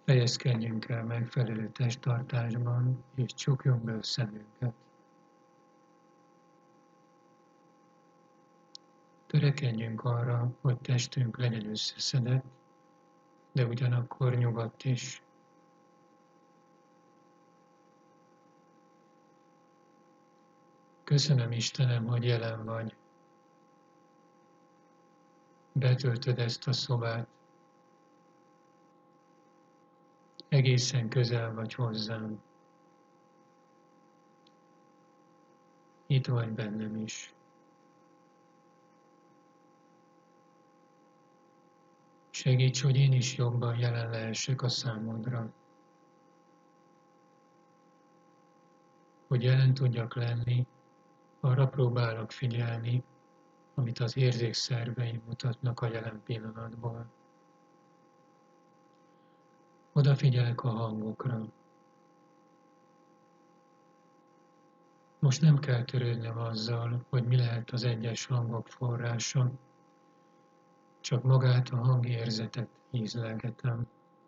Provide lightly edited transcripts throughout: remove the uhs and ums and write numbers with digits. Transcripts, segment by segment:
Helyezkedjünk el megfelelő testtartásban, és csukjunk be a szemünket. Törekedjünk arra, hogy testünk legyen összeszedett, de ugyanakkor nyugodt is. Köszönöm, Istenem, hogy jelen vagy. Betöltöd ezt a szobát. Egészen közel vagy hozzám. Itt vagy bennem is. Segíts, hogy én is jobban jelen lehessek a számodra. Hogy jelen tudjak lenni, arra próbálok figyelni, amit az érzékszerveim mutatnak a jelen pillanatból. Odafigyelek a hangokra. Most nem kell törődnöm azzal, hogy mi lehet az egyes hangok forrása, csak magát a hangérzetet ízlelgetem.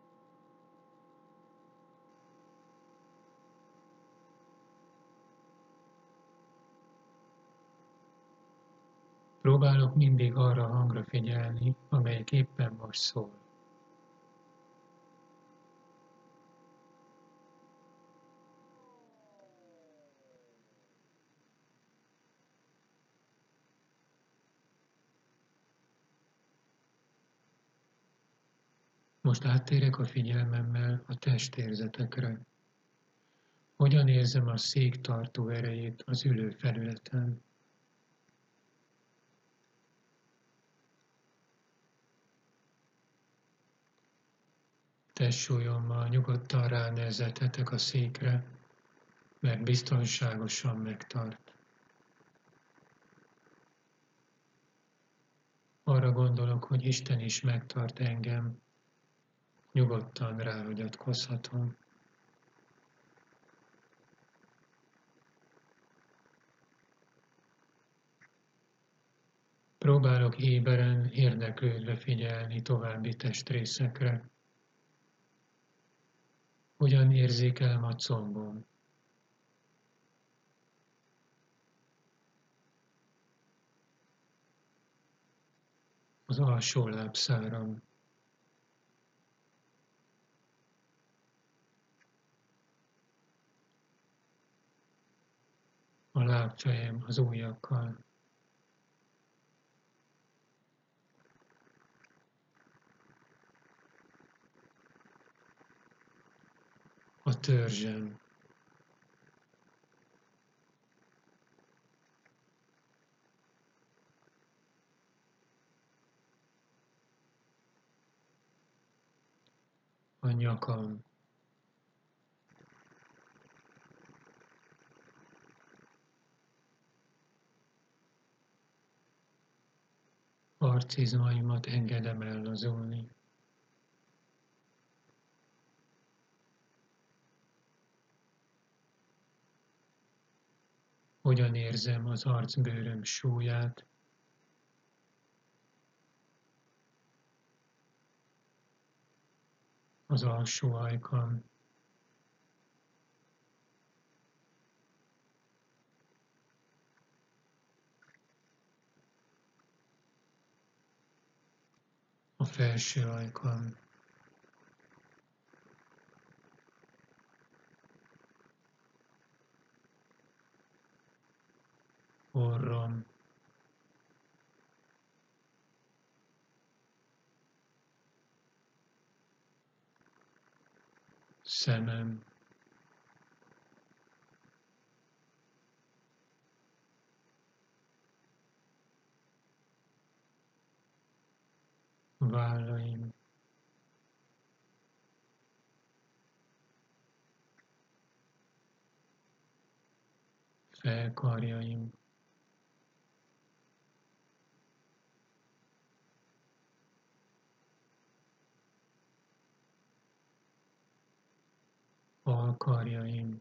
Próbálok mindig arra a hangra figyelni, amelyik éppen most szól. Most áttérek a figyelmemmel a testérzetekre. Hogyan érzem a szék tartó erejét az ülő felületen? Testsúlyommal nyugodtan ránehezethetek a székre, mert biztonságosan megtart. Arra gondolok, hogy Isten is megtart engem, nyugodtan ráhagyatkozhatom. Próbálok éberen, érdeklődve figyelni további testrészekre. Hogyan érzékelem a combom? Az alsó lábszáram. A lábfejem az ujjakkal. A törzsem. A nyakam. Arcizmaimat engedem ellazulni. Hogyan érzem az arcbőröm súlyát, az alsó ajkam, a felső ajkam, orrom, szemem, vállaim, felkarjaim, alkarjaim,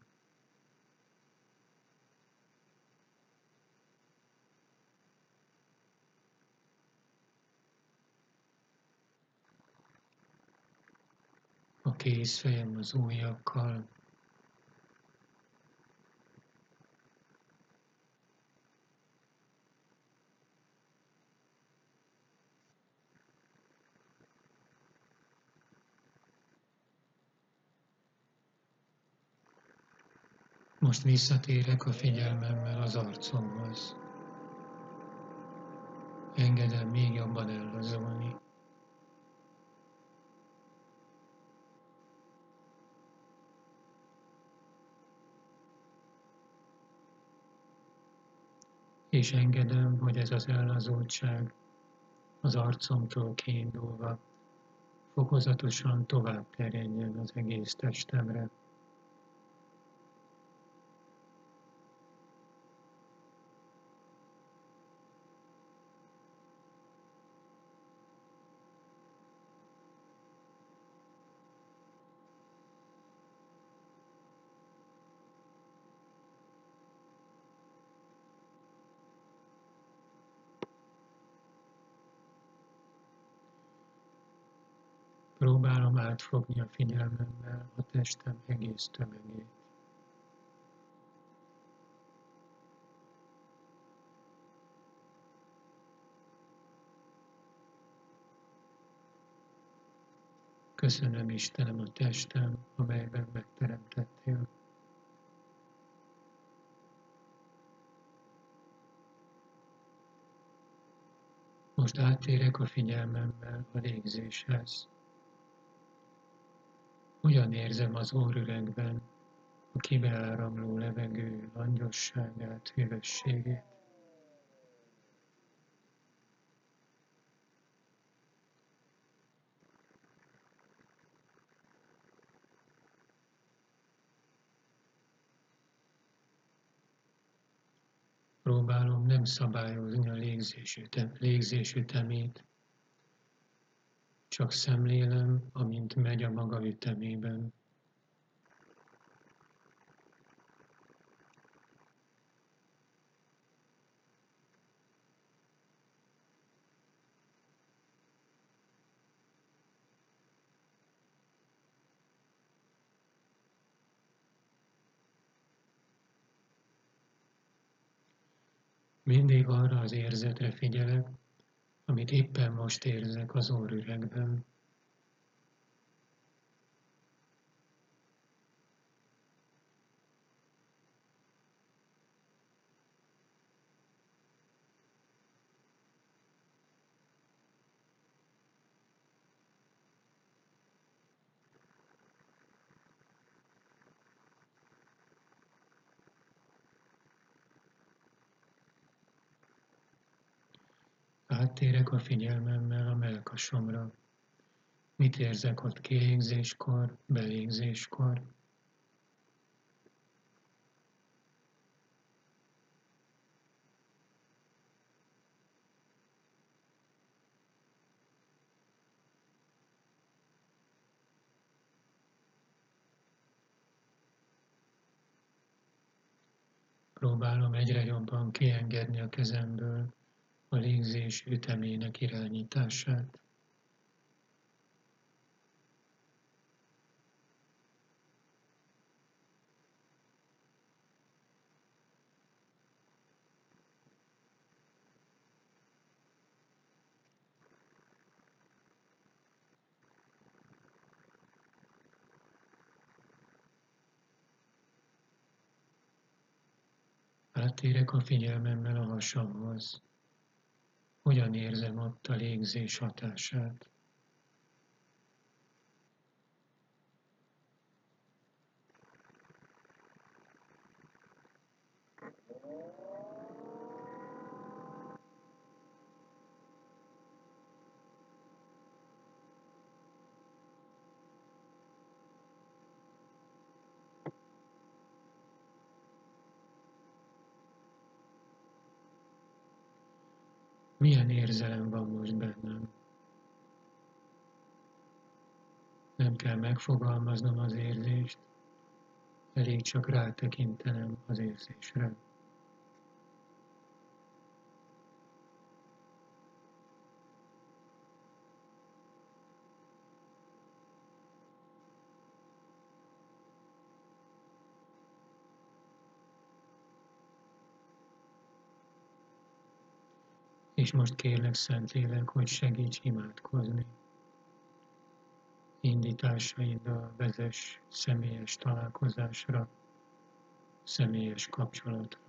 a kézfejem az ujjakkal, most visszatérek a figyelmemmel az arcomhoz. Engedem még jobban ellazulni. És engedem, hogy ez az ellazultság az arcomtól kiindulva fokozatosan tovább terjedjen az egész testemre. Próbálom átfogni a figyelmemmel a testem egész tömegét. Köszönöm, Istenem, a testem, amelyben megteremtettél. Most áttérek a figyelmemmel a légzéshez. Hogyan érzem az orrüregben a kibeáramló levegő langyosságát, hűvösségét? Próbálom nem szabályozni a légzés ütemét, csak szemlélem, amint megy a maga ütemében. Mindig arra az érzetre figyelek, amit éppen most érzek az orrüregben. Áttérek a figyelmemmel a mellkasomra. Mit érzek ott kilégzéskor, belégzéskor? Próbálom egyre jobban kiengedni a kezemből a légzés ütemének irányítását. Áttérek a figyelmemmel a hasamhoz. Hogyan érzem ott a légzés hatását? Milyen érzelem van most bennem? Nem kell megfogalmaznom az érzést, elég csak rátekintenem az érzésre. És most kérlek, Szentlélek, hogy segíts imádkozni. Indításaiddal vezess személyes találkozásra, személyes kapcsolatra.